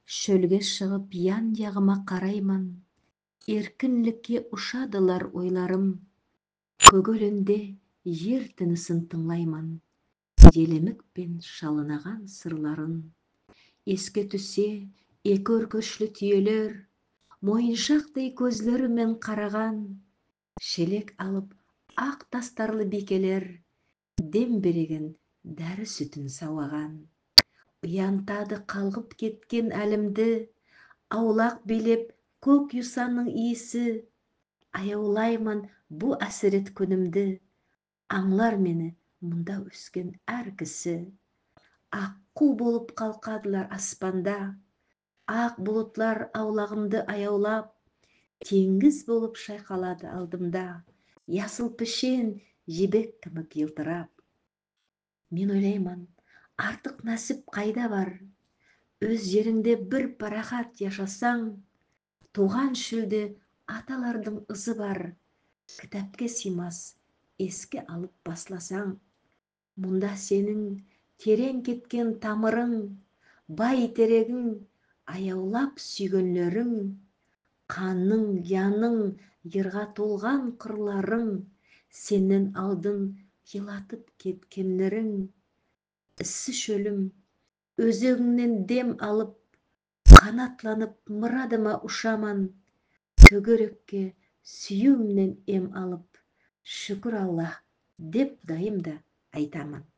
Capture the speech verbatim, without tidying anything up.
Шөлге шығып ян-яғыма қарайман, еркінлікке ұшадылар ойларым, көгөлінде ер тынысын тыңлайман, елемікпен шалынаған сырларын. Еске түсе екі өркөшлі түйелер, мойыншақтай көзлерімен қараған, шелек алып ақ тастарлы бекелер, дем береген дәрі сүтін сауаған. Уянтады қалғып кеткен әлімді, аулақ билеп көк юсанның иісі. Аяулайман бұ әсірет күнімді, аңлар мені мұнда өскен әр кісі. Аққу болып қалқадылар аспанда, ақ бұлытлар аулағымды аяулап, теңіз болып шайқалады алдымда, ясыл пішен жебек кімік елтырап. Мен ойлайман, артық нәсіп қайда бар? Өз жеріңде бір парахат яшасаң, туған шүлде аталардың ызы бар, кітапке симас еске алып басласаң. Мұнда сенің терең кеткен тамырың, бай терегің, аяулап сүйгенлерің, қанның, яның, ерға толған қырларың, сенен алдын елатып кеткенлерің. Ісі шөлім, өзегіңнен дем алып, қанатланып мұрадыма ұшаман, төгерекке сүйімнен ем алып, шүкір Аллах деп дайым да айтамын.